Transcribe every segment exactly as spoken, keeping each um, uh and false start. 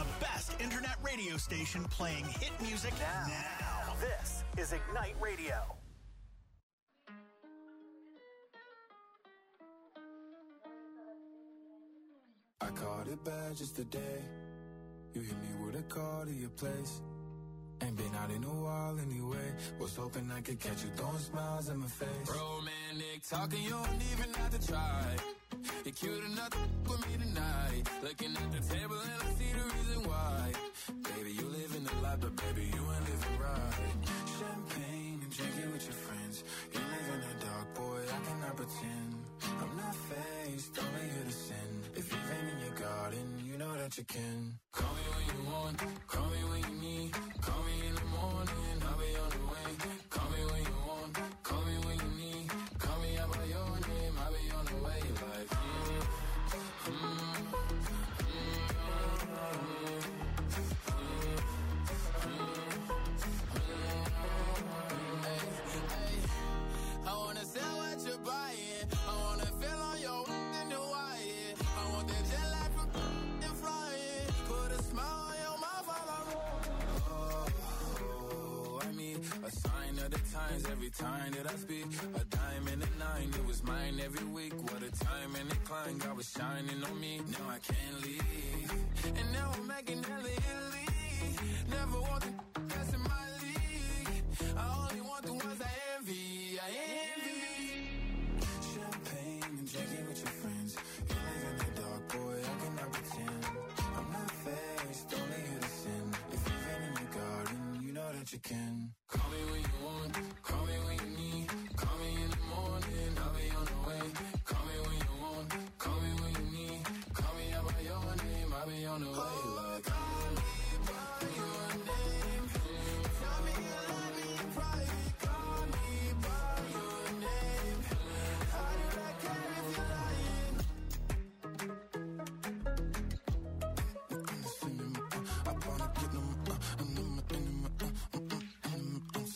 best internet radio station playing hit music now. now. This is Ignite Radio. I caught it bad just today. You hit me with a call to your place. Ain't been out in a while anyway. Was hoping I could catch you throwing smiles in my face. Romantic talking, you don't even have to try. You're cute enough to with me tonight. Looking at the table and I see the reason why. Baby, you live in the life, but baby, you ain't living right. Champagne and drinking with your friends. You live in the dark, boy, I cannot pretend. I'm not faced, only here to sin. If you've been in your garden, you know that you can. Call me when you want, call me when you need. Call me in the morning, I'll be on the way. Call me when you want, call me when you need. Call me out by your name, I'll be on the way. Like, mm, mm, mm, mm, hey, hey, I wanna sell what you're buying. I wanna feel on your in the wire. I want that jet lag from and flying. Put a smile on your mouth while I'm oh, I mean, a sign of the times every time that I speak. A dime and a nine, it was mine every week. What a time and a climb, God was shining on me. Now I can't leave, and now I'm making hella Italy. Never want the best in my league. I only want the ones I envy. I envy. Champagne and drinking with your friends. You live in the dark, boy, I cannot pretend. I'm not faced, only here to sin. If you've been in your garden, you know that you can. Call me when you want, call me when you need. Call me in the morning, I'll be on the way. Call me when you want, call me when you need. Call me out by your name, I'll be on the way. Like, call me by your name. Tell me you love me in private. Call me by your name. How do I care if you're lying? I wanna get them, uh, and them, and them, uh, uh, uh, and them, uh,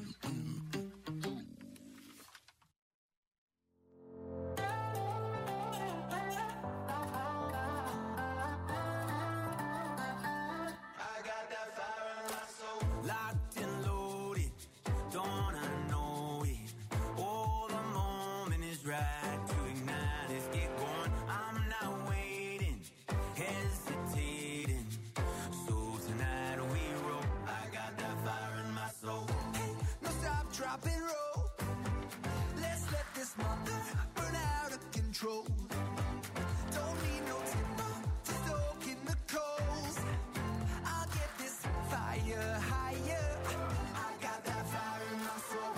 Locked and loaded, don't I know it? Oh, the moment is right to ignite. Let's get going. I'm not waiting, hesitating. So tonight we roll. I got that fire in my soul. Hey, no stop, drop and roll. Let's let this mother burn out of control. Don't need no timber to soak in the coals. I'll get this fire higher. I got that fire in my soul.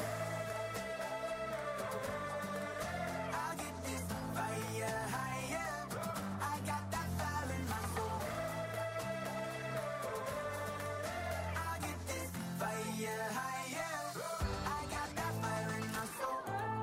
I'll get this fire higher. I got that fire in my soul. I'll get this fire higher. I got that fire in my soul.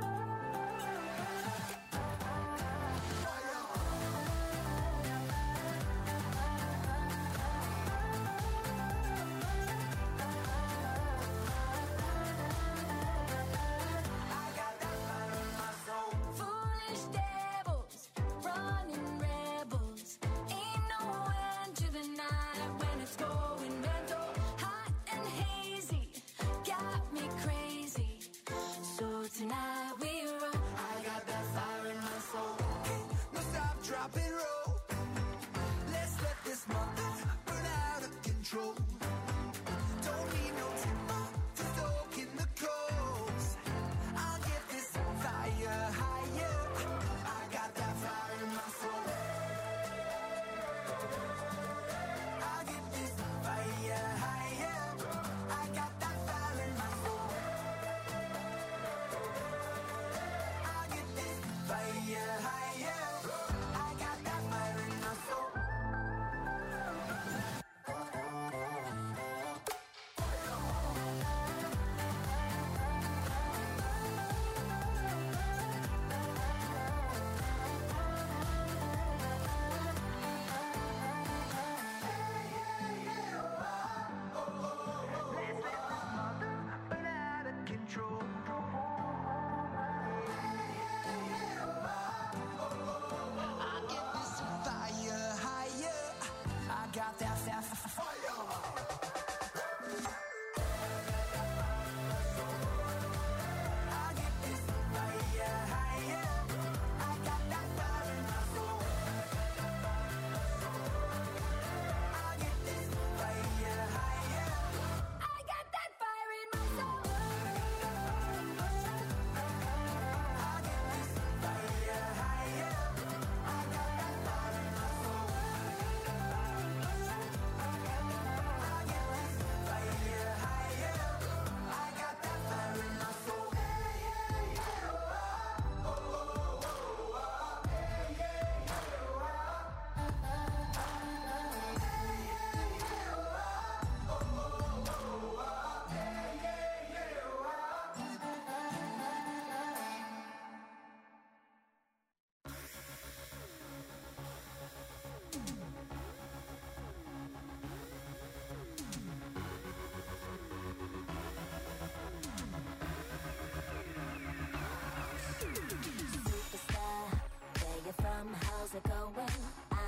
I got that fire in my soul. Foolish devils, running rebels. Ain't no end to the night when it's going mental. Hot and hazy, got me crazy. So tonight we roll. I got that fire in my soul. Hey, no stop, drop and roll. Let's let this mother burn out of control. Don't need no timber to soak in the coals. I'll get this fire higher. I got that fire in my soul. I'll get this fire higher. I got that fire in my soul. I'll get this fire higher. I got that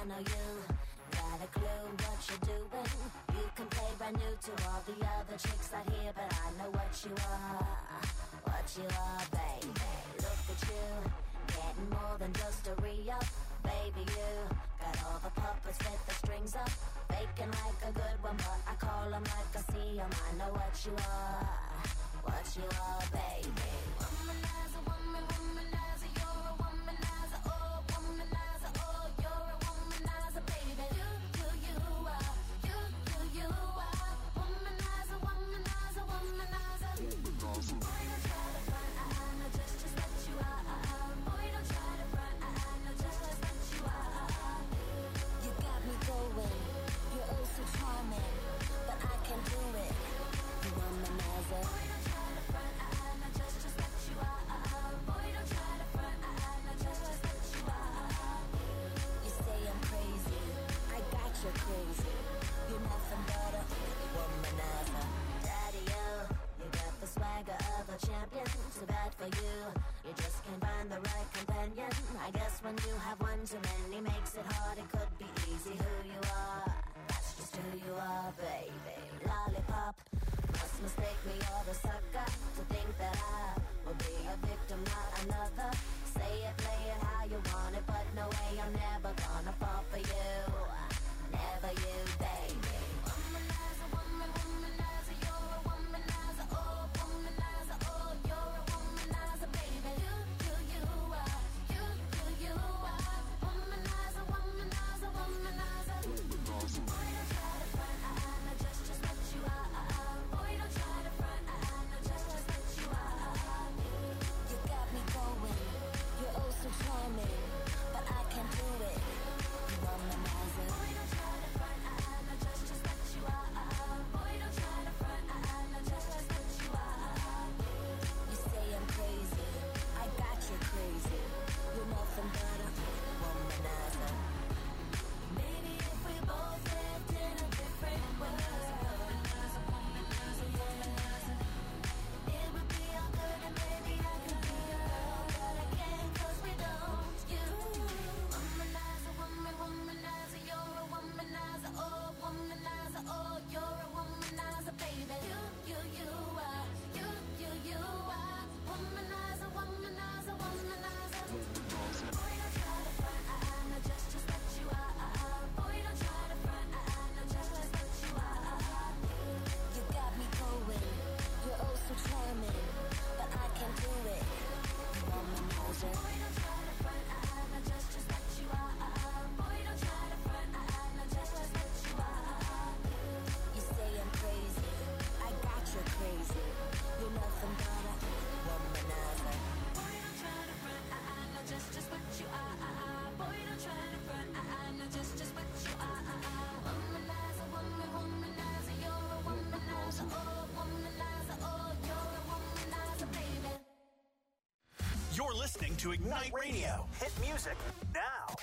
I know you got a clue what you're doing. You can play brand new to all the other chicks out here, but I know what you are, what you are, baby. Look at you, getting more than just a re-up. Baby, you got all the puppets with the strings up, faking like a good one, but I call them like I see them. I know what you are, what you are, baby. Womanizer, woman, womanizer, you're a womanizer, oh, womanizer, oh, you're a womanizer, baby. You, you, you are, you, you, you are, womanizer, womanizer, womanizer. Boy, don't try to front, I, I know just, just what you are. Boy, don't try to front, I, I know just, just what you are. You got me going, you're oh so charming, but I can do it. You womanizer. Boy, don't try to front, I, I know just, just what you are. Boy, don't try to front, I, I know just, just what you are. You say I'm crazy, I got you crazy. You're nothing but a womanizer. Daddy, you, you got the swagger of a champion. Too bad for you, you just can't find the right companion. I guess when you have one too many makes it hard. It could be easy who you are, that's just who you are, baby. Lollipop, must mistake me or the sucker to think that I will be a victim, not another. Say it, play it how you want it, but no way, I'm never gonna fall for you. Never you, baby. Womanizer, woman, womanizer, you're a womanizer, oh, womanizer, oh, you're a womanizer, baby. You, you, you are, you, you, you are, womanizer, womanizer, womanizer. Boy, don't try to front, I, I know just, just what you are. Boy, don't try to front, I, I know just, just what you are. You got me going, you're oh so charming, but I can do it. You womanizer. Boy, don't try to front, I, I know just, just what you are. Boy, don't try to front, I, I know just, just what you are. You say I'm crazy, I got you crazy. You're nothing but a womanizer. Maybe if we both lived in a different world, it would be all good and maybe I could be a girl, but I can't 'cause we don't. You, womanizer, woman, womanizer, you're a womanizer, oh, womanizer, oh, you're a womanizer, baby. You, you, you are, you, you, you are, womanizer, womanizer, womanizer. Boy, don't try to front, I, I know just, just what you are. Boy, don't try to front, I, I know just, just what you are. You got me going, you're oh so charming, but I can do it. You womanizer. Boy, don't try to front, I, I know just, just what you are. Boy, don't try to front, I, I know just, just what you are. You say I'm crazy, I got you crazy. You're nothing but a womanizer. Boy, don't try to front, I, I know just, just what you are. Boy, don't try to front, I, I know just, just what you are. Womanizer, woman, womanizer, you're a womanizer, oh, womanizer, oh, you're a womanizer, baby. You're listening to Ignite Radio. Hit music now.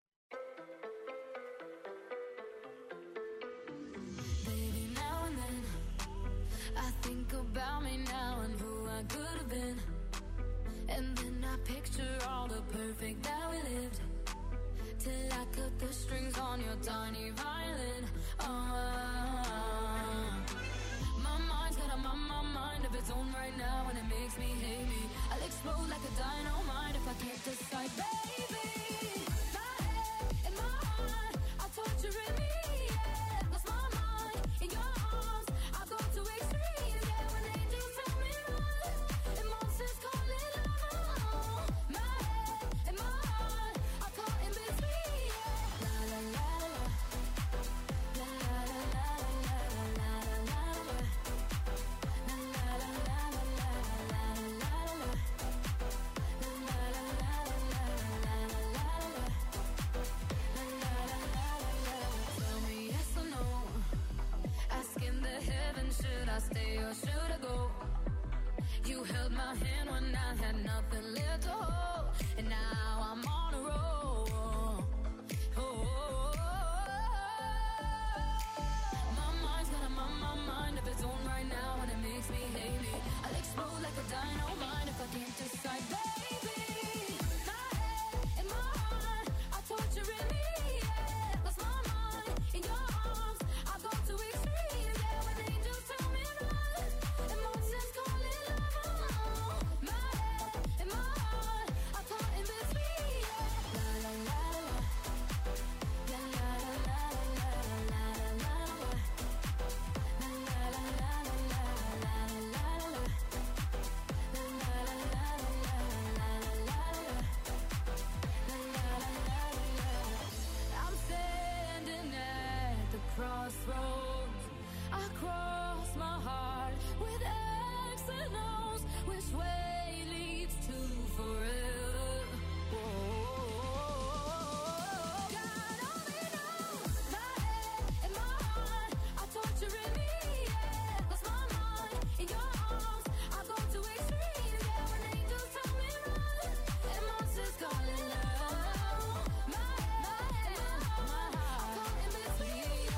Baby, now and then I think about me now and who I could have been. And then I picture all the perfect that we lived, till I cut the strings on your tiny violin. Uh, my mind's got a my, my mind of its own right now, and it makes me hate me. I'll explode like a dynamite if I can't decide, baby. My head and my heart are torturing me, yeah. Lost my mind in your arms, I go to extremes, yeah. When angels tell me run, and monsters call it love. My head and my heart are caught in between, yeah. La la la la, la la la la la la la la la, la la la la la la la la la. Tell me yes or no. Asking the heavens, should I stay or should I go? You held my hand when I had nothing left to hold, and now I'm on a roll. Oh, my mind's got a my, my mind of its own right now, and it makes me hate me. I'll explode like a dynamite if I can't decide, baby. My head and my heart are torturing me, yeah. across my heart with X and O's. Which way leads to forever? Whoa. God only knows my head and my heart are torturing me. Yeah, lost my mind in your arms. I go to extremes. Yeah, when angels tell me run and monsters calling out. My head, my head, my heart, caught in between.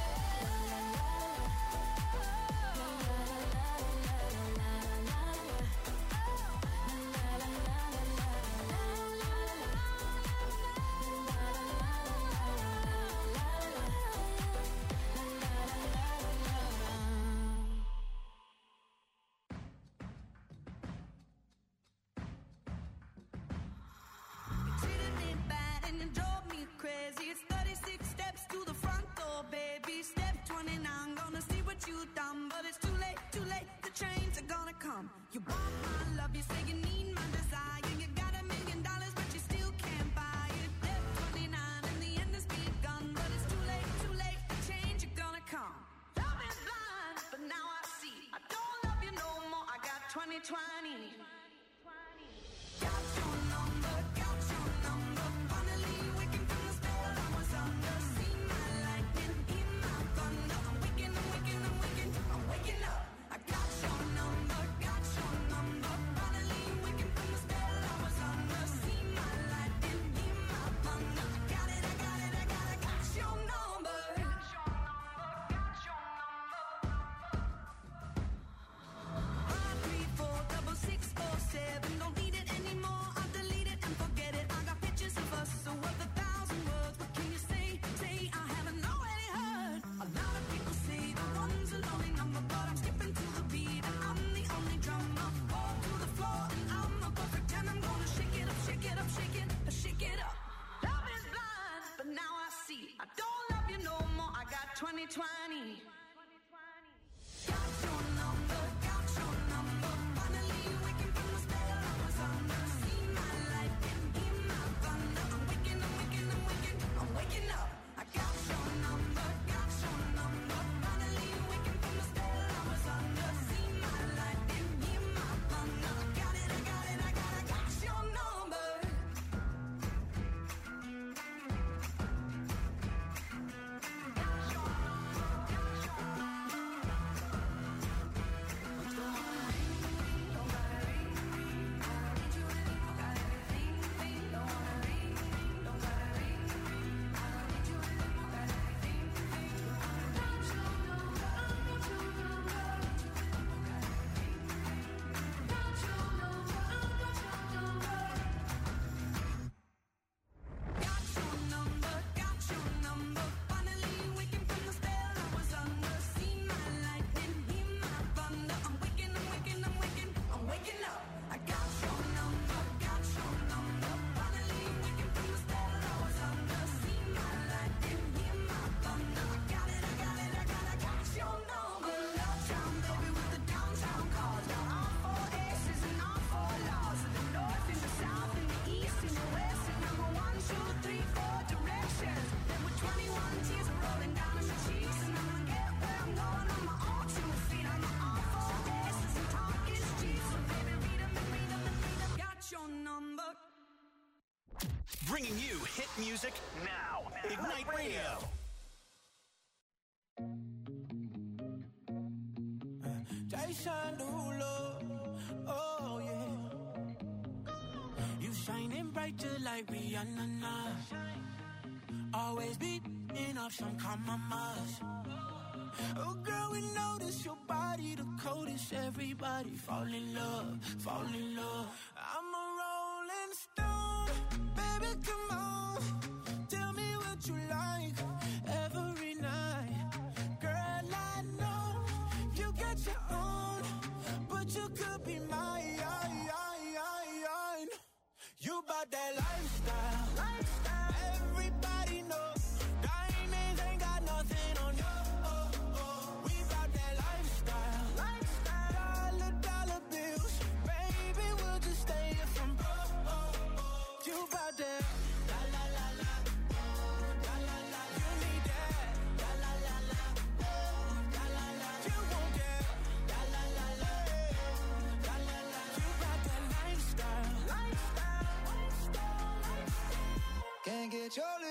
You treated me bad and you drove me crazy. It's thirty-six steps to the front door, baby. Step twenty-nine, gonna see what you done. But it's too late, too late, the trains are gonna come. You want my love, you say you need my desire. You got a million dollars, but you still can't buy it. Step twenty-nine, and the end has begun. But it's too late, too late, the change are gonna come. Love is blind, but now I see. I don't love you no more, I got twenty twenty. Got your number, got your number. Finally waking from the spell I was under. See my lightning, hear my thunder. I'm waking, I'm waking, I'm waking, I'm waking up. I got your number, got your number. Finally waking from the spell I was under. See my lightning, hear my thunder. I got it, I got it, I got it, got your number. Got your number, got your number. Five, three, four, double six, four, seven. Don't need it anymore. I'll delete it and forget it. I got pictures of us, so worth a thousand words. What can you say? Say I haven't already heard. A lot of people say the one's a lonely number, but I'm skipping to the beat and I'm the only drummer. Fall to the floor and I'm a perfect ten. I'm gonna shake it up, shake it up, shake it, uh, shake it up. Love is blind, but now I see. I don't love you no more. I got twenty twenty. Got your number, got your number. Finally waking from the spell I was under. See my lightning, hear my thunder. I'm waking, I'm waking, I'm waking, I'm waking up. I got your number, got your number. Finally waking from the spell I was under. See my lightning, hear my thunder. I got it, I got it, I got it, got your number. Got your number, got your number. Finally waking from the spell I was under. See my lightning, hear my thunder. I'm waking, I'm waking, I'm waking, I'm waking up. I got your number, got your number. Finally waking from the spell I was under. See my lightning, hear my thunder. I got it, I got it, I got it, got your number. Good love town, baby, with the downtown cars. Got all four aces and all four laws. In the north, in the south, in the east, in the west. And I'm a one, two, three, four directions. Then with twenty-one tears rolling down my cheeks. And I'm gonna get where I'm going on my own two feet. I'm on all four aces and talking streets. So baby, read 'em and read 'em and read 'em. Got your number. Bringing you hit music now. Ignite Radio. Jason Derulo, oh yeah. You shining bright just like Rihanna. Always beating off some compromise. Oh girl, we notice your body the coldest. Everybody fall in love, fall in love. I'm a rolling stone, baby, come on. Tell me what you like every night. Girl, I know you got your own, but you could be mine. You bout that lifestyle, lifestyle. Everybody knows diamonds ain't got nothing on you. Oh, oh. We bout that lifestyle, lifestyle. Dollar, dollar bills, baby, we'll just stay a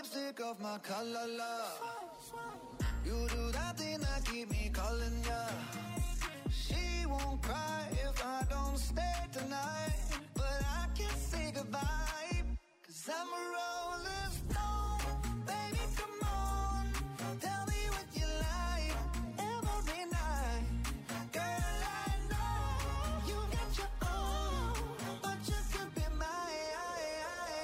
lipstick off my color, love. You do that thing that keep me calling ya. She won't cry if I don't stay tonight, but I can't say goodbye, 'cause I'm a rolling stone. Baby, come on, tell me what you like every night. Girl, I know you got your own, but you could be mine.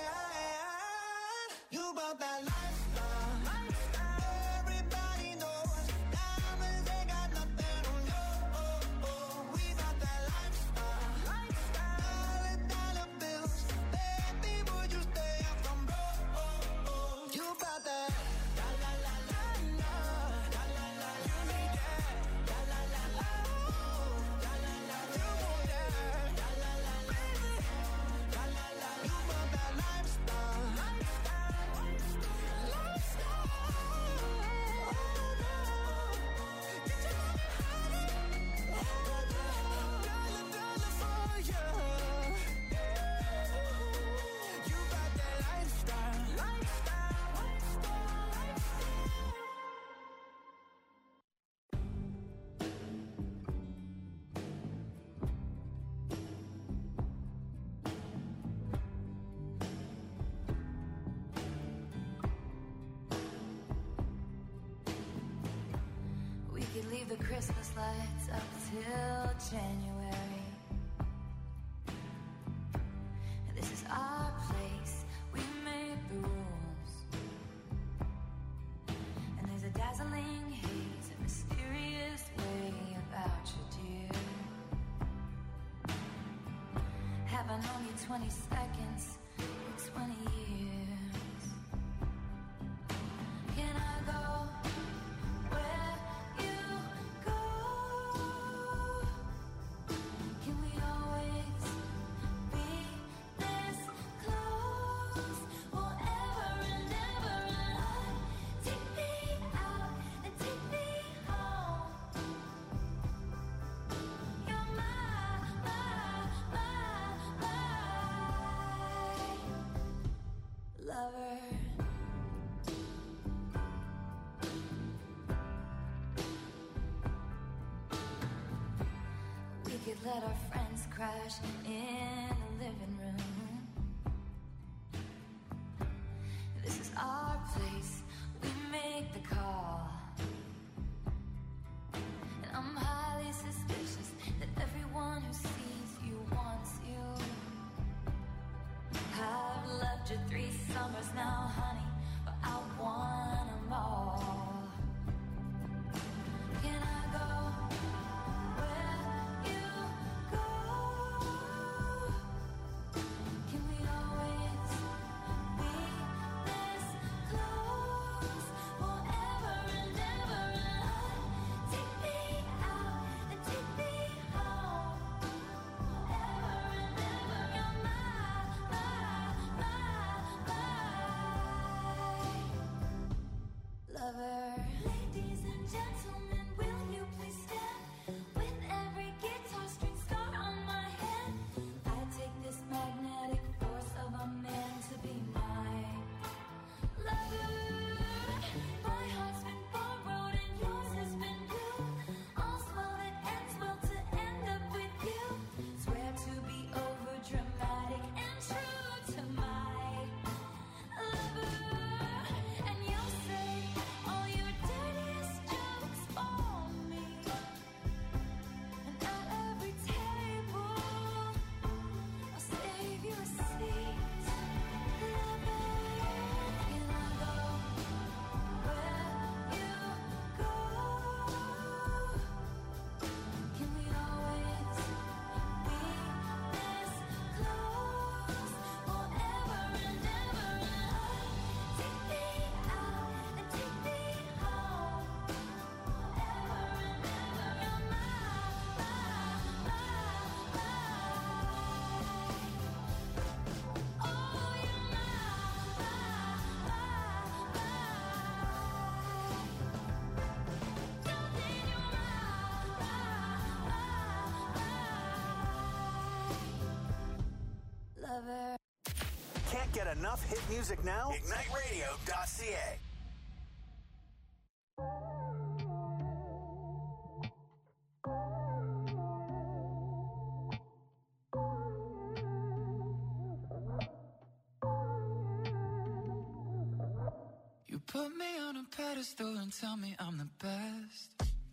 You bought that lifestyle, everybody knows diamonds ain't got nothing on you. We got that lifestyle, dollar dollar bills. Baby, would you stay up from broke? You bought that la la la la la, la la la. You need that la la la la, la la la. You want that la la la, baby, la la la. You bought that lifestyle, lifestyle, lifestyle. Get your money high, dollar dollar for you. You got that lifestyle, lifestyle, lifestyle, lifestyle. We could leave the Christmas lights up till January. This is our place, we make the rules. And there's a dazzling haze, a mysterious way about you, dear. Have I known you twenty seconds or twenty years? Can I go where you go? Can we always be this close? Forever and ever and on. Take me out and take me home. You're my, my, my, my lover. We could let our friends crash in the living room. This is our place, we make the call. And I'm highly suspicious that everyone who sees you wants you. I've loved you three summers now, honey, but I want them all. Can I go where you go? get enough hit music now? ignite radio dot c a. You put me on a pedestal and tell me I'm the best.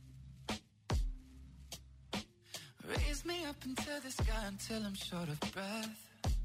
Raise me up into the sky until I'm short of breath.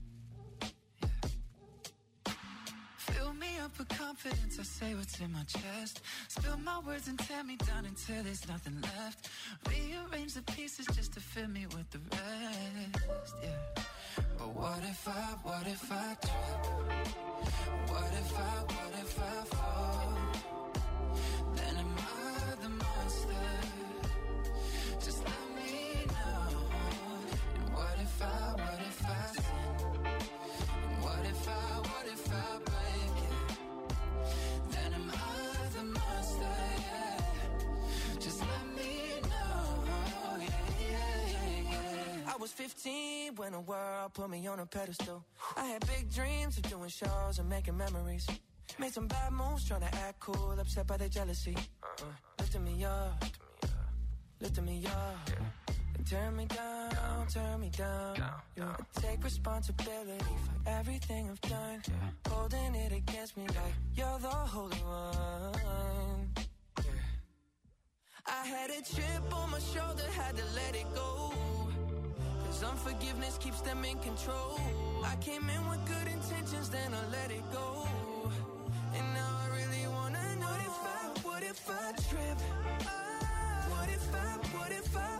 Yeah. Fill me up with confidence, I say what's in my chest. Spill my words and tear me down until there's nothing left. Rearrange the pieces just to fill me with the rest. Yeah. But what if I, what if I trip? What if I, what if I fall? Then am I the monster? Just let me know. And what if I, what if I sin? And what if I, what if I break it? Then am I the monster? Yeah. Just let me know. Yeah, yeah, yeah, yeah. I was fifteen when the world put me on a pedestal. I had big dreams of doing shows and making memories. Made some bad moves trying to act cool, upset by their jealousy. Uh, lifting me up, lifting me up. And turn me down, turn me down. Yeah. I take responsibility for everything I've done. Holding it against me like you're the holy one. Yeah. I had a chip on my shoulder, had to let it go. Cause unforgiveness keeps them in control. I came in with good intentions, then I let it go. And now I really wanna know if I, what if I trip? What if I, what if I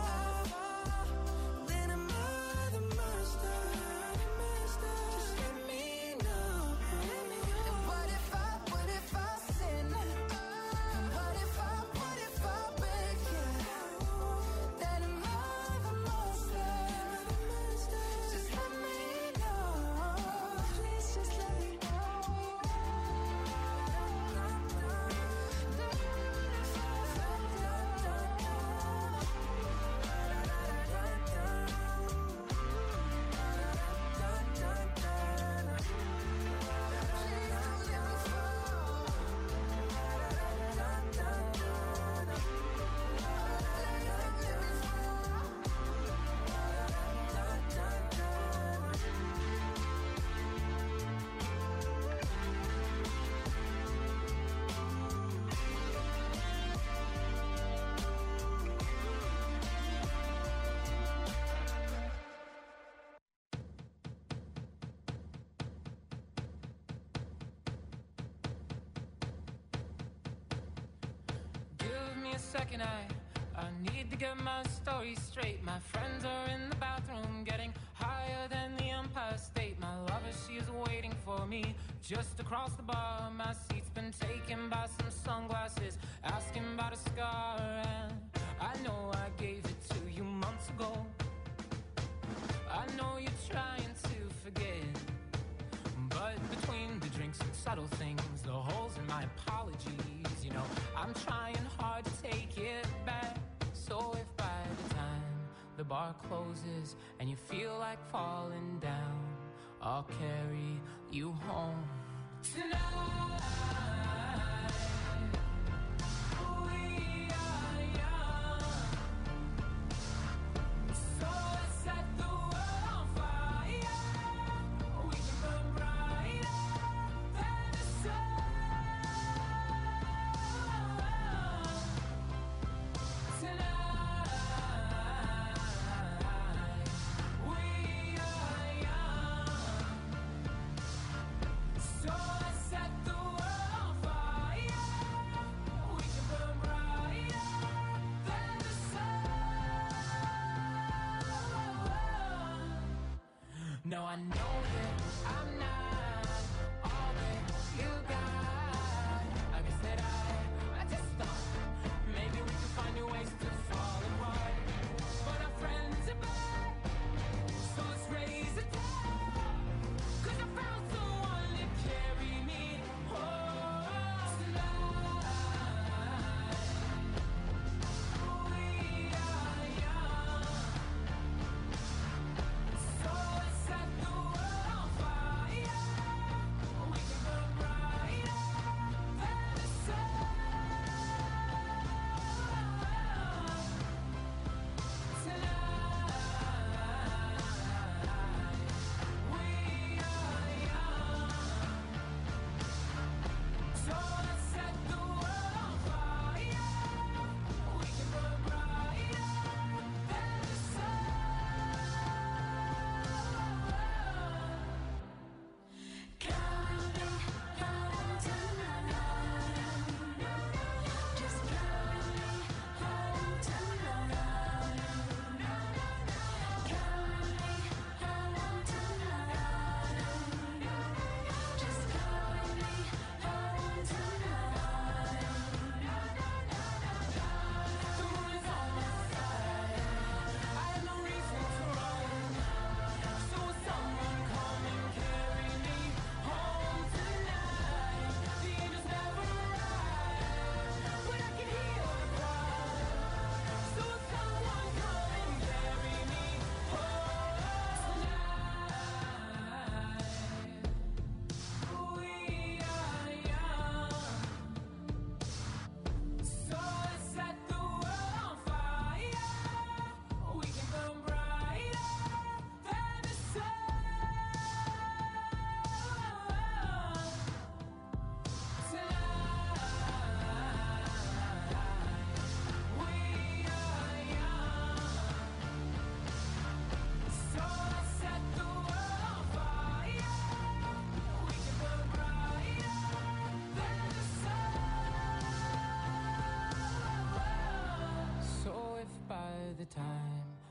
fall? Then am I the monster? Just let me know. And what if I, what if I sin? And what if I, what if I break it? Then am I the monster? Just let me know. Please just let me know. Second, I, I need to get my story straight. My friends are in the bathroom getting higher than the Empire State. My lover, she is waiting for me just across the bar. My seat's been taken by some sunglasses, asking about a scar. And I know I gave it to you months ago. I know you're trying to forget, but between the drinks and subtle things, the holes in my apologies, you know, I'm trying hard to take it back. So if by the time the bar closes and you feel like falling down, I'll carry you home tonight. We are young, so let's set the world on fire. We can burn brighter than the sun. So let's set the world on fire.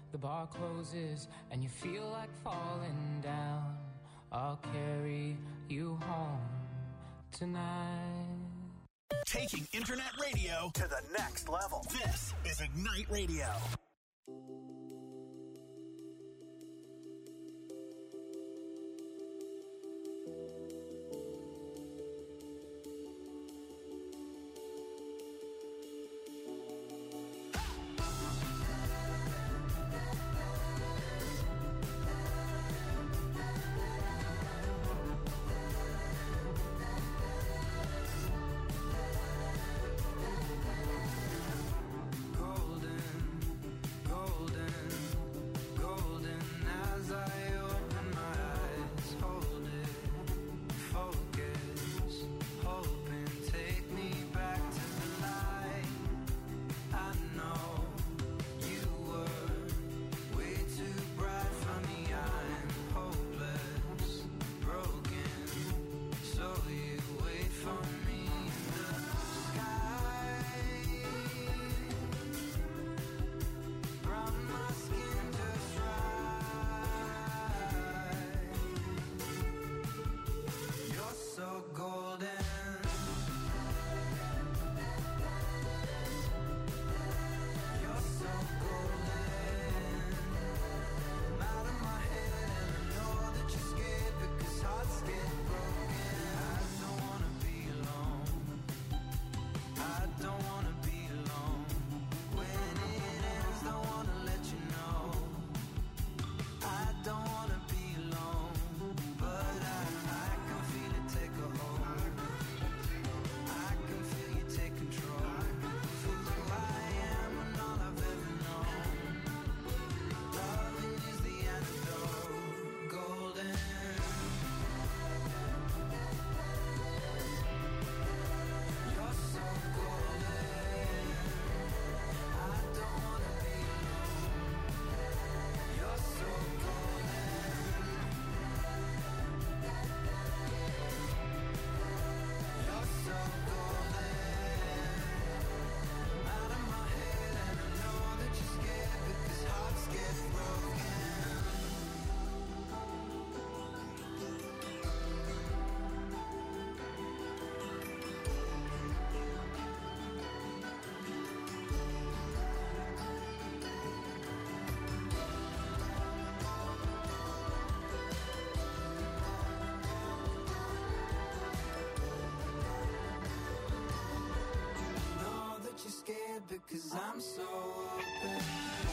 the bar closes and you feel like falling down, I'll carry you home tonight. Taking internet radio to the next level. This is Ignite Radio. Because I'm so open.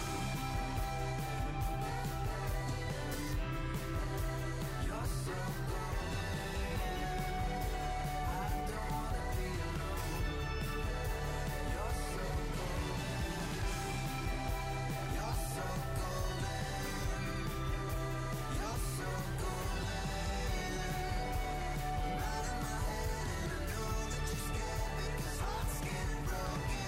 You're so golden. I don't wanna be alone. You're so golden. You're so golden. You're so golden. I'm out of my head and I know that you're scared because hearts get broken.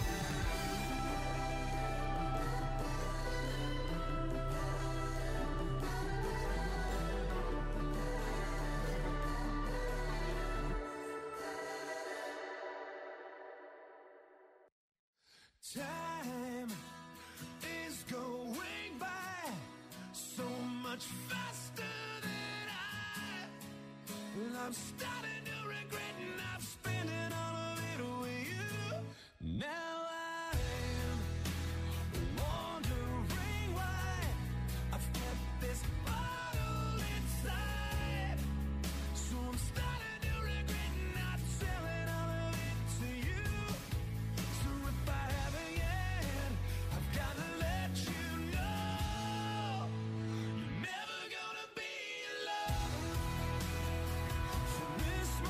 Time is going by so much faster than I. Well, I'm starting to regret and I've spent it all of it with you. Now I'm wondering why I've kept this bottle inside. So I'm starting to regret not telling all of it to you. So if I haven't yet, I've got to let you know you're never gonna be alone. So this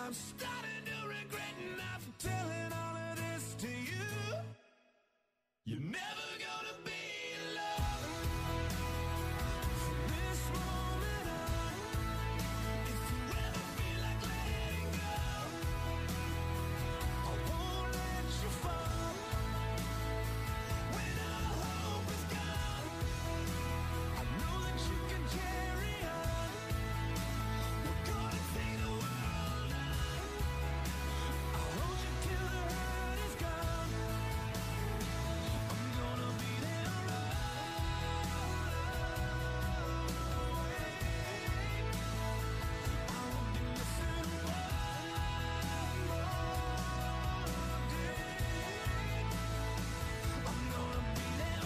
I'm starting to regret not telling all of this to you. You're never gonna be alone from this moment on. If you ever feel like letting go, I won't let you fall. When all hope is gone, I know that you can carry on. We're gonna take the world on. I'll hold you till the hurt is gone. I'm gonna be there always. I won't be missing one more day. I'm gonna be there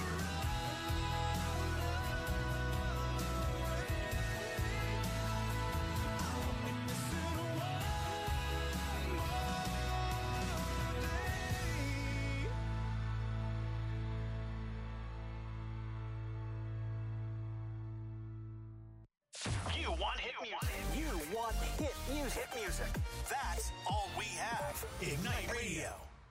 You want hit music. You want hit music. Hit music. That's all we have. Ignite Radio.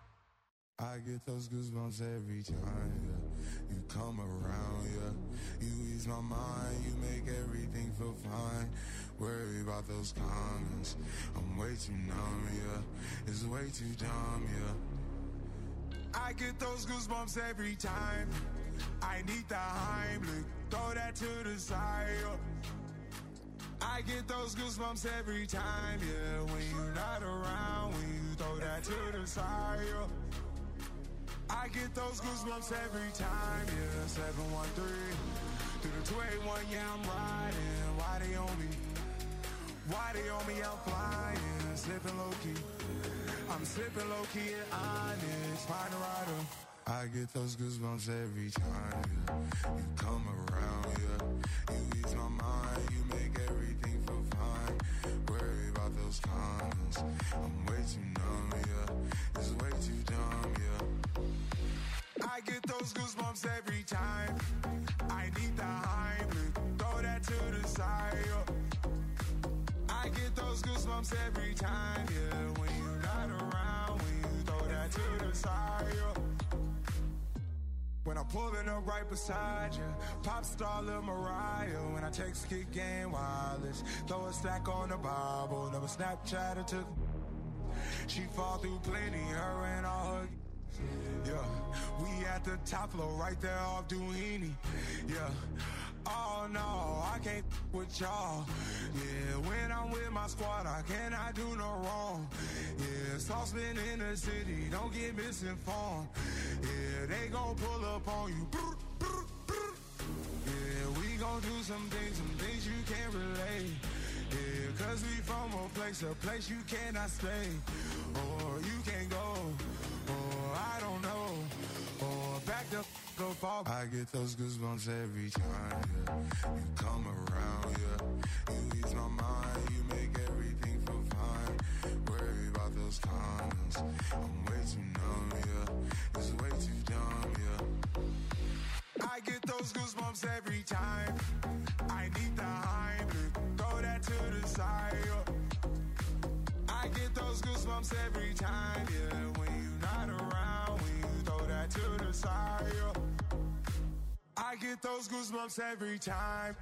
I get those goosebumps every time, yeah. You come around, yeah. You ease my mind, you make everything feel fine. Worry about those comments, I'm way too numb, yeah. It's way too dumb, yeah. I get those goosebumps every time. I need the Heimlich, throw that to the side, yeah. I get those goosebumps every time, yeah. When you're not around, when you throw that to the side, yeah. I get those goosebumps every time, yeah. seven one three through the two eight one, yeah, I'm riding. Why they on me? Why they on me? I'm flying, slipping low key. I'm slipping low key and honest, find a rider. I get those goosebumps every time, yeah. You come around, yeah. You ease my mind, you make everything feel fine. Worry about those comments, I'm way too numb, yeah. It's way too dumb, yeah. I get those goosebumps every time. I need the Heimlich, throw that to the side, yeah. I get those goosebumps every time, yeah. When you're not around, when you throw that to the side, yeah. When I'm pulling up right beside you, pop star Lil Mariah. When I text Kick Game Wireless, throw a stack on the Bible. Never Snapchat or took. She fall through plenty, her and all her. Yeah, we at the top floor, right there off Duini. Yeah, oh no, I can't with y'all. Yeah, when I'm with my squad, I cannot do no wrong. Yeah, saucepan in the city, don't get misinformed. Yeah, they gon' pull up on you. Yeah, we gon' do some things, some things you can't relate. Yeah, cause we from a place, a place you cannot stay. Or you can't go, or I don't know. Or back the go fall. I get those goosebumps every time, yeah. You come around, yeah. You ease my mind, you make everything feel fine. Worry about those comments, I'm way too numb, yeah. It's way too dumb, yeah. I get those goosebumps every time. I need the Heimlich, throw that to the side, yeah. I get those goosebumps every time, yeah. When you're not around, when you throw that to the side, yeah. I get those goosebumps every time.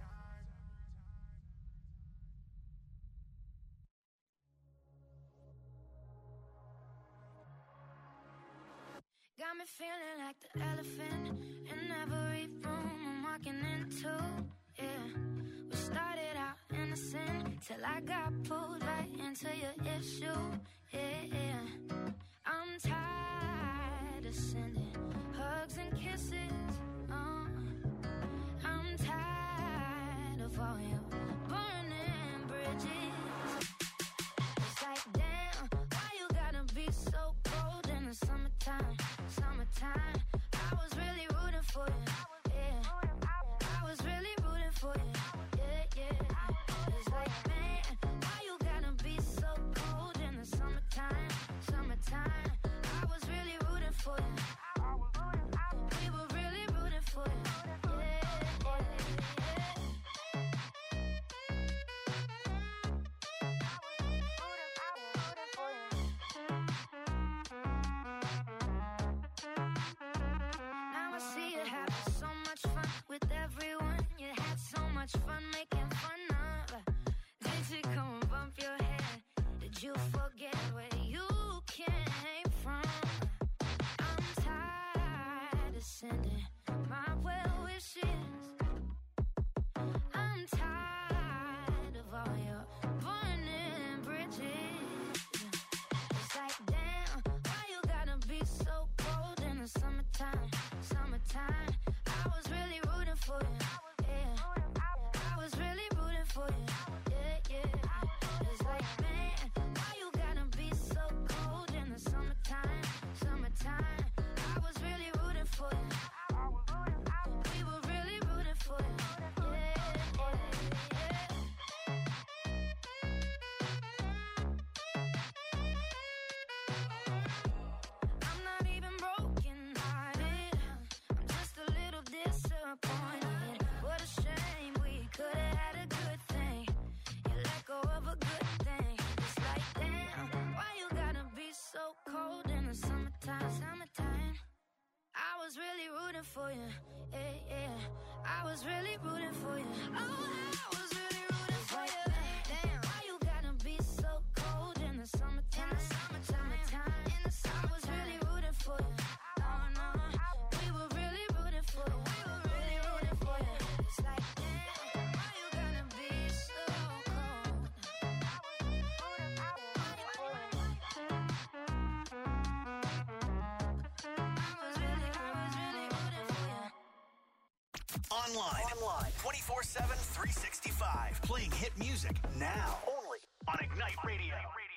Got me feeling like the elephant in every room I'm walking into. Yeah, we started out innocent till I got pulled right into your issue. Yeah, yeah. I'm tired of sending hugs and kisses. Uh, I'm tired of all your burning bridges. It's like, damn, why you gotta be so cold in the summertime? Summertime, I was really rooting for you. Yeah, I was really rooting for you. Yeah, yeah. It's like, man, why you gotta be so cold in the summertime? Summertime, I was really rooting for you. We were really rooting for you. Yeah, yeah, yeah. much fun making fun of. Did she come and bump your head? Did you forget where you came from? I'm tired of sending my well wishes. I'm tired of all your burning bridges. It's like, damn, why you gotta be so cold in the summertime? Summertime, I was really rooting for you. Yeah, I was really rooting for you. Yeah, yeah. It's like, man, why you gotta be so cold in the summertime? Summertime, I was really rooting for you. We were really rooting for you. Yeah, yeah, yeah. I'm not even broken hearted. I'm just a little disappointed. What a shame, we could have had a good thing. You let go of a good thing. It's like, damn, why you gotta be so cold in the summertime? Summertime, I was really rooting for you. Yeah, yeah, I was really rooting for you. Oh, I was really rooting for you. Damn, why you gotta be so cold in the summertime? Summertime, in the summer, I was really rooting for you. No, no, we were really rooting for you. We were really rooting for you. It's like, damn, why you gotta be so cold? Online. Online. twenty-four seven, three sixty-five. Playing hit music now. Only on Ignite Radio.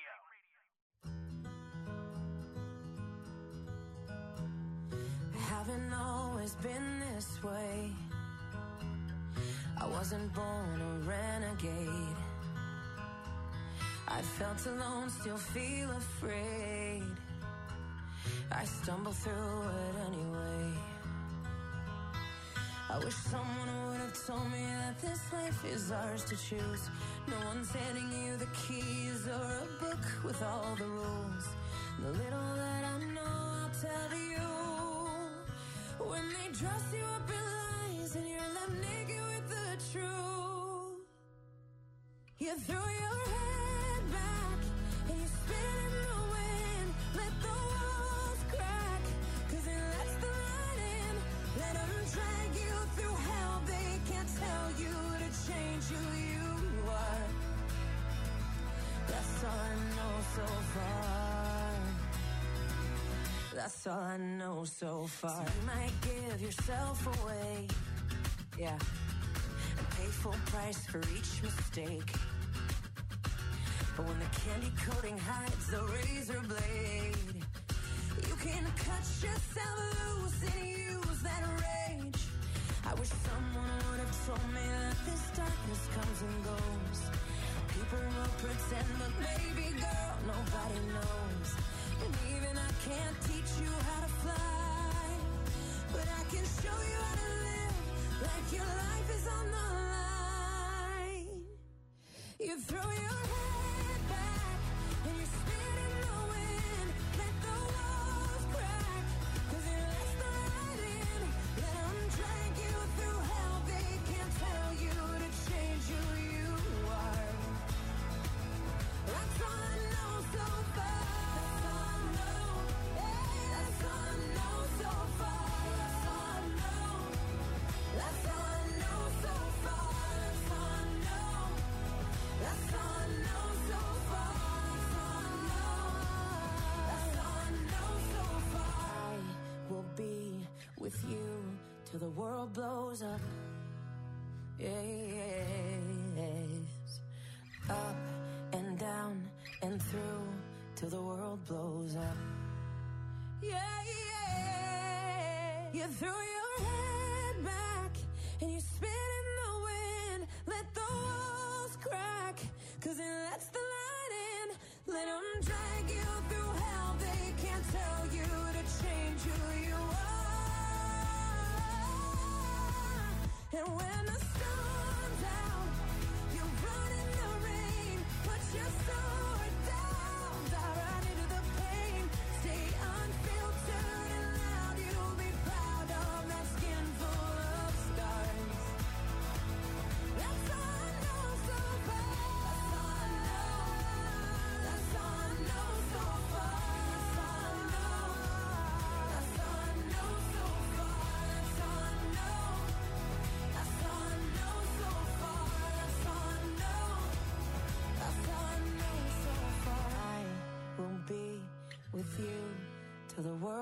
Haven't always been this way. I wasn't born a renegade. I felt alone, still feel afraid. I stumble through it anyway. I wish someone would have told me that this life is ours to choose. No one's handing you the keys or a book with all the rules. The little that I know, I'll tell you. When they dress you up in lies and you're left naked with the truth, you throw your head back and you spin in the wind. Let the walls crack, cause it lets the light in. Let them drag you through hell. They can't tell you to change who you are. That's all I know so far. That's all I know so far. So you might give yourself away, yeah, and pay full price for each mistake. But when the candy coating hides the razor blade, you can cut yourself loose and use that rage. I wish someone would have told me that this darkness comes and goes. People will pretend, but baby girl, nobody knows. And even I can't teach you how to fly, but I can show you how to live like your life is on the line. You throw your head back and you spin in the wind. Let the walls crack, cause it lets the light in. Let them drag you through hell. They can't tell you to change who you are. That's all I know so far. That's all I know so far. That's all I know. That's all I know so far. That's all I know. That's all I know so far. That's all I know. That's all I know so far. I will be with you till the world blows up. Yes. Up and down and through till the world blows up. Yeah, yeah. You throw your head back and you spin in the wind. Let the walls crack, cause it lets the light in. Let them drag you through hell. They can't tell you to change who you are. And when the sun's out, you run in the rain. Put your sword down, dive right into the pain. Stay unfiltered and loud. You'll be proud of that skin full of scars.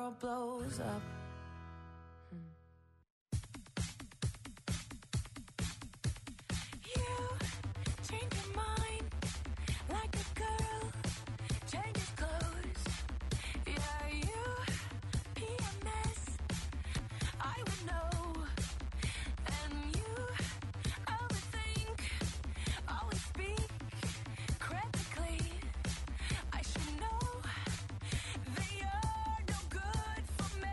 world blows up. You change your mind like a girl changes clothes. Yeah, you be a mess, I would know. And you overthink, always speak critically. I should know that you're no good for me.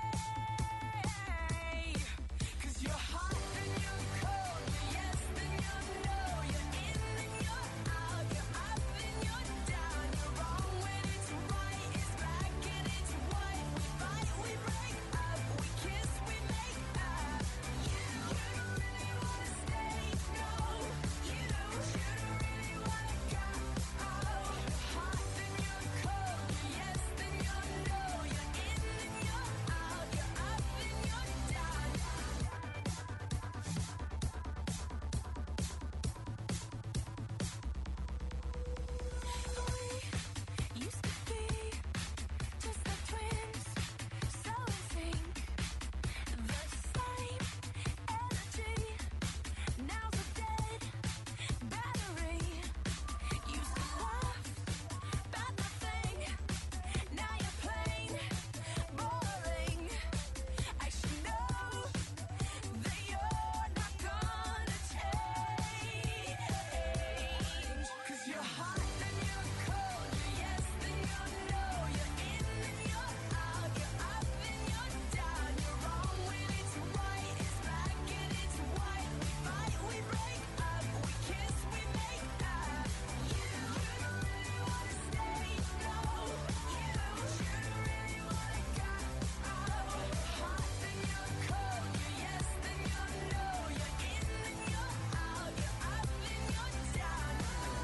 'Cause you're hot and you're cold, you're yes and you're no, you're in and you're out, you're up and you're down, you're wrong when it's right, it's black and it's white. We fight, we break up, we kiss, we make up. You, you don't really wanna stay, no. You, you don't really wanna go. Oh, you're hot and you're cold, you're yes and you're no, you're in and you're out, you're up and you're down. We used to be just like twins, so in sync. The same energy, now's a dead battery. Used to laugh about nothing, now you're plain boring. I should know that you're not gonna change. 'Cause you're hot and you're cold, you're yes and you're no, you're in and you're out, you're up and you're down, you're wrong when it's right, it's black and it's white. We fight, we break up, we kiss, we make up. You, you don't really wanna stay, no. You, you don't really wanna go. Oh, you're hot and you're cold, you're yes and you're no, you're in and you're out, you're up and you're down.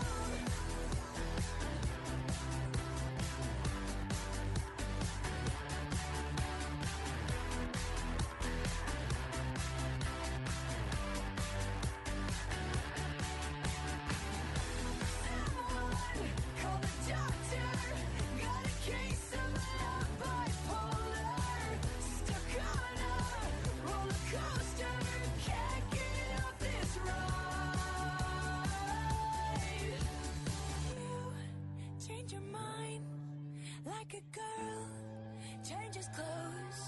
Call the doctor, got a case of love bipolar. Stuck on a roller coaster, can't get off this ride. You change your mind like a girl changes clothes.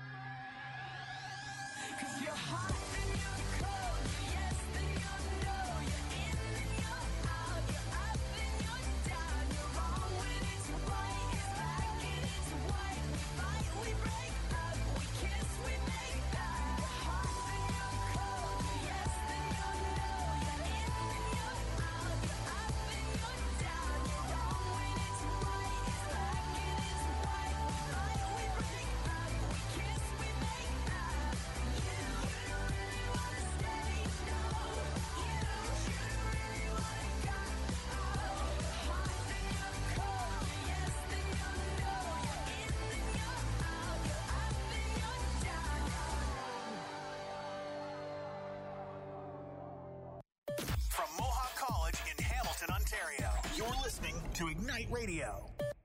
'Cause you're hot and you're cold, you're yes and you're no, you're in and you're out, you're up and you're down, you're wrong when it's right, it's black and it's white. We fight, we break up, we kiss, we make up. You're hot and you're cold, you're yes and you're no, you're in and you're out, you're up and you're down, you're wrong when it's right, it's black and it's white. We fight, we break up, we kiss, we make up. You, you don't really wanna stay, no. You, you don't really wanna go. Oh, you're hot and you're cold, you're yes and you're no, you're in and you're out, you're up and you're down. From Mohawk College in Hamilton, Ontario, you're listening to Ignite Radio.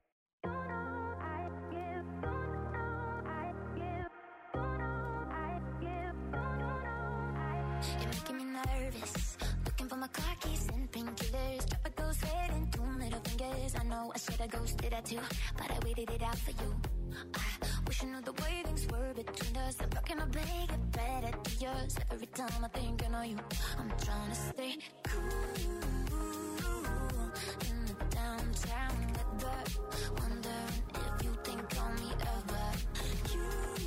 You're making me nervous. Looking for my car keys and painkillers. Drop a ghost head and two middle fingers. I know I should have ghosted that too, but I waited it out for you. I wish I knew the way things were between us. I'm rocking my bag, get better to yours. Every time I think I know you, I'm trying to stay cool in the downtown weather. Wondering if you think on me ever. You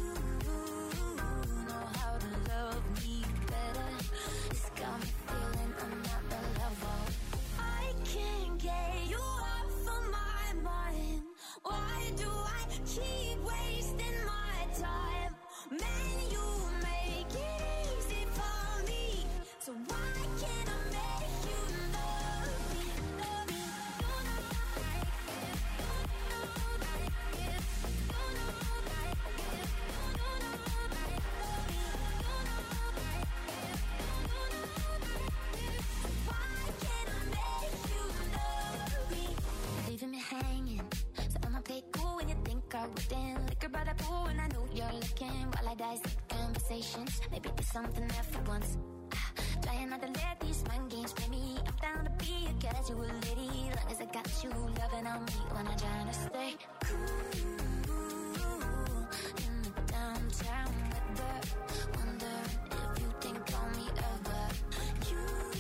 know how to love me better. It's got me feeling I'm not the level. I can't get you off of my mind. Why do I keep wasting my time? Man, you make it easy for me. So why can't I make you love me? Love me. You know like it. You know like it. You know like it. You know like love me. You know like it. You know like it. So why can't I make you love me? Leaving me hanging. So I'ma play cool when you think I wouldn't. Liquor by the taboo, and I know you're looking while I dissect conversations. Maybe there's something there for once. Ah, trying not to let these mind games play me. I'm down to be a casual lady, long as I got you loving on me when I'm trying to stay cool in the downtown weather. Wonder if you think on me ever. You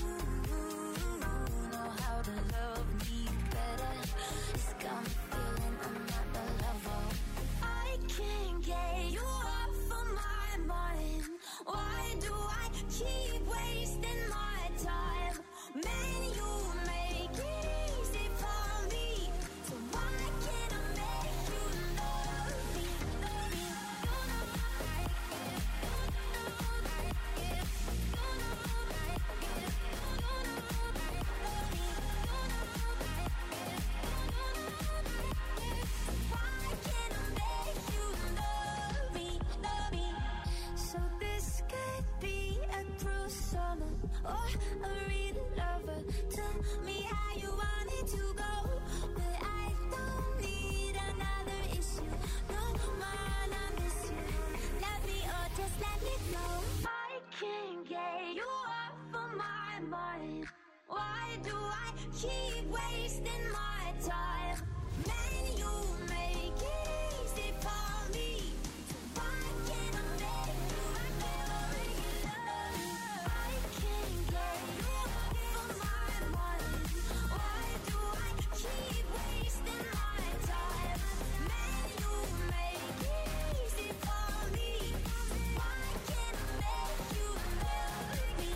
know how to love me better. It's got me feeling I'm not the lover. I can't get you off of my mind. Why do I keep wasting my time? Man, you make it easy for me. So why can't I make you love me? Love me. You know I like it. You know I like it. You know I like it. You know I like it. Love me. You know I like it. You know I like it. Why can't I make you love me? Love me. So this could be a cruel summer or a real lover. Tell me how you want it to go, but I don't need another issue. No, man, I miss you. Love me or just let me go. I can't get you off of my mind. Why do I keep wasting my time? Man, you make it easy for me. So why can't I make you love me? I can't get you off of my mind. Why do I keep wasting my time? Man, you make it easy for me. Why can't I make you love me?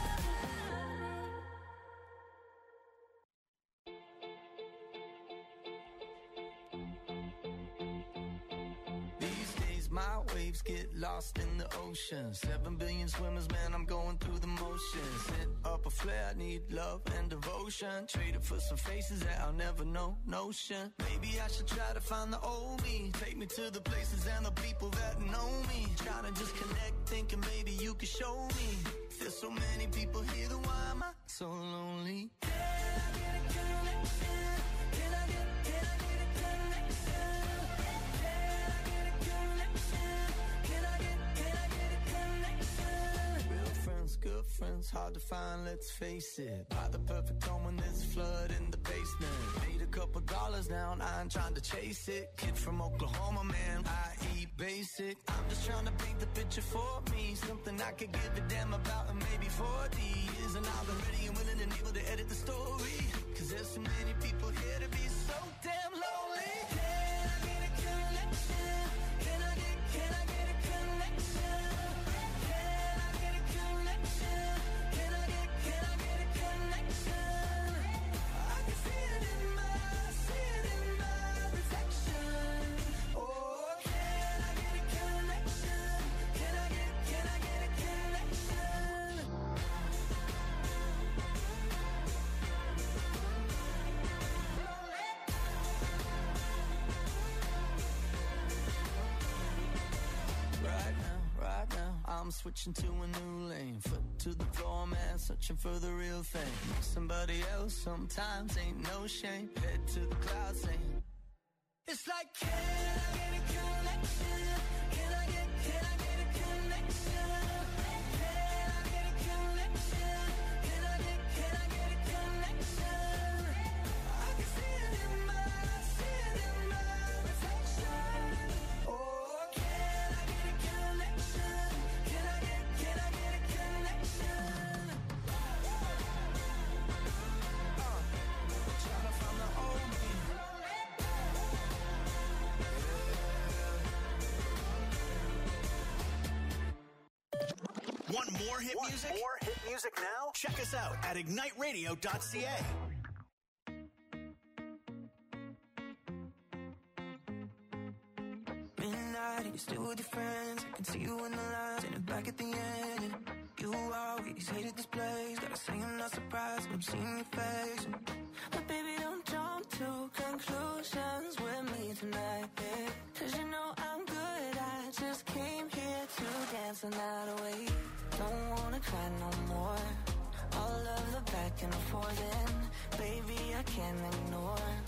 These days my waves get lost in the ocean. Seven billion swimmers, man, I'm going through the motions. Hit up a flare, need love and devotion. Traded for some faces that I'll never know, notion. Maybe I should try to find the old me. Take me to the places and the people that know me. Trying to just connect, thinking maybe you could show me. There's so many people here, then why am I so lonely? Can I get a connection? Can I get, can I get a connection? Can I get a connection? Can I get, can I get a connection? Real friends, good friends, hard to find, let's face it. Buy the perfect home when there's a flood in the basement. Made a couple dollars now and I ain't trying to chase it. Kid from Oklahoma, man, I eat basic. I'm just trying to paint the picture for me. Something I could give a damn about in maybe forty years. And I've been ready and willing and able to edit the story. Cause there's so many people here to be so damn lonely. Can I get a connection? Can I get, can I get a connection? Can I get a connection? Can I get, can I get a connection? I can see it in my, see it in my reflection. Oh, can I get a connection? Can I get, can I get a connection? Right now, right now, I'm switching to a new lane. Foot to the floor, man, searching for the real thing. Somebody else sometimes ain't no shame. Head to the clouds saying, it's like, can I get a connection? Can I get, can I get a connection? Can I get a connection? Can I get, can I get a connection? I can see it in my, see it in my reflection. Oh, can I get a connection? Can I get, can I get a connection? Uh, trying to find the old me. Want more hit Want music? more hit music now? Check us out at ignite radio dot c a. Midnight, you're still with your friends. I can see you in the lines and back at the end. And you always hated this place. Gotta say I'm not surprised when I'm seeing your face. But baby, don't jump to conclusions with me tonight, babe. Cause you know I'm good, I just came here to dance the night away. Don't wanna cry no more. All of the back and forth, and baby, I can't ignore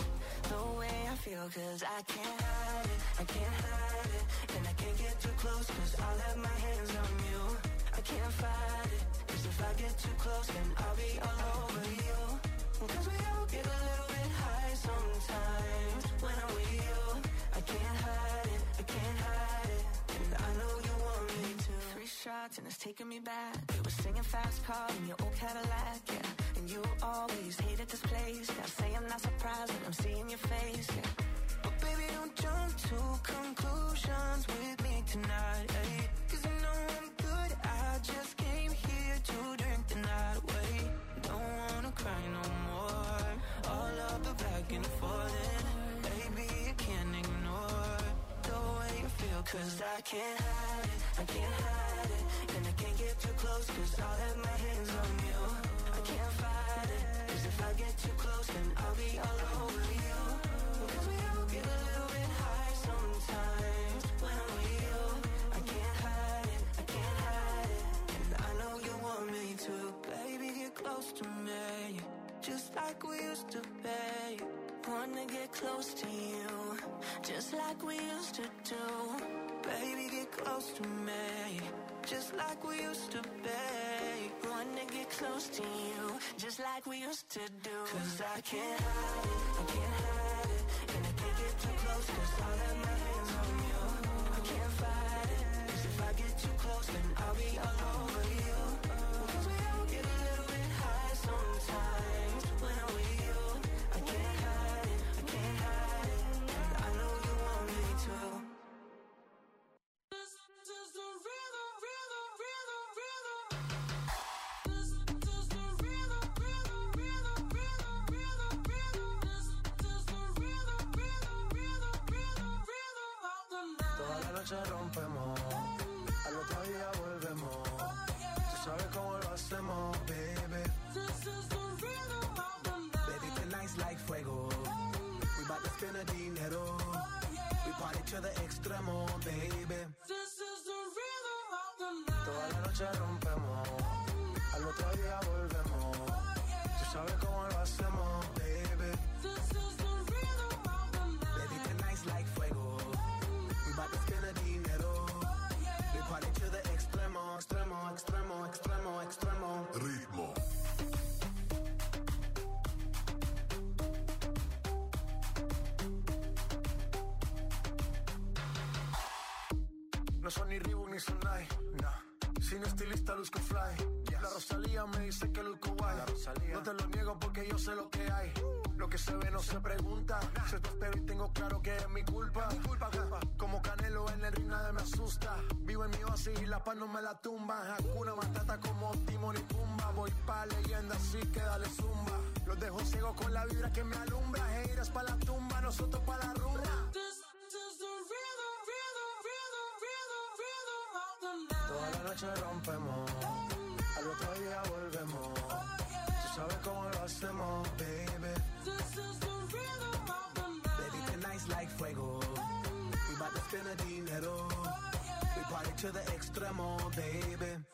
the way I feel, cause I can't hide it, I can't hide it. And I can't get too close, cause I'll have my hands on you. I can't fight it, cause if I get too close, then I'll be all over you. Cause we all get a little bit high sometimes when I'm with you. I can't hide it, I can't hide it. And I know you want me to. Three shots and it's taking me back. We were singing fast car in your old Cadillac, yeah. And you always hated this place. Gotta say I'm not surprised when I'm seeing your face, yeah. But baby, don't jump to conclusions with me tonight, ayy. Cause you know I'm good, I just came here to drink the night away. Don't wanna cry no more. All up the back and forth, baby, you can't ignore the way you feel. Cause I can't hide it, I can't hide it. And I can't get too close, cause I'll have my hands on you. I can't fight it, cause if I get too close, then I'll be all over you. Cause we all get a little bit high sometimes when I'm with you. I can't hide it, I can't hide it. And I know you want me to. Baby, get close to me, just like we used to be. Wanna get close to you, just like we used to do. Baby, get close to me, just like we used to be. Wanna get close to you, just like we used to do. Cause I can't hide it, I can't hide it. And I can't get too close, cause I'll have my hands on you. I can't fight it, cause if I get too close, then I'll be all over you. Cause we all get a little bit high sometimes when I'm with you. I can't hide it, I can't hide it. And I know you want me to. This is the rhythm, rhythm, rhythm, rhythm. This is the rhythm, rhythm, rhythm, rhythm, rhythm, rhythm. This is the rhythm, rhythm, rhythm, rhythm, rhythm of the night. Toda la noche rompemos, al otro día volvemos. Tú sabes cómo lo hacemos, baby. This is the rhythm of the night. Baby, tonight's like fuego. We bout to spend a dinero. We party to the extremo, baby. This is the rhythm of the night. Toda la noche rompemos, al otro día volvemos. Tú sabes cómo lo hacemos, baby. This is the rhythm of the night. Baby, tonight's like fuego. We bout to spend a dinero. We party to the extremo, extremo, extremo, extremo, extremo. Ritmo. No son ni Reebok ni Sonai, nah. Sin estilista luzco fly, yes. La Rosalía me dice que luzco guay. No te lo niego porque yo sé lo que hay. Lo que se ve no se pregunta. Nah. Se te espero y tengo claro que es mi culpa, es mi culpa, culpa. Como Canelo en el ring nadie me asusta. Vivo en mi oasis y la paz no me la tumba. Hakuna Matata como Timón y Pumba. Voy pa' leyenda así que dale zumba. Los dejo ciego con la vibra que me alumbra. Heiras pa' la tumba, nosotros pa' la rumba. Toda la noche rompemos, al otro día volvemos. Tú sabes cómo lo hacemos, baby. This is the rhythm of the night. Baby, tonight's like fuego. We bout to spend a dinero. We party to the extremo, baby.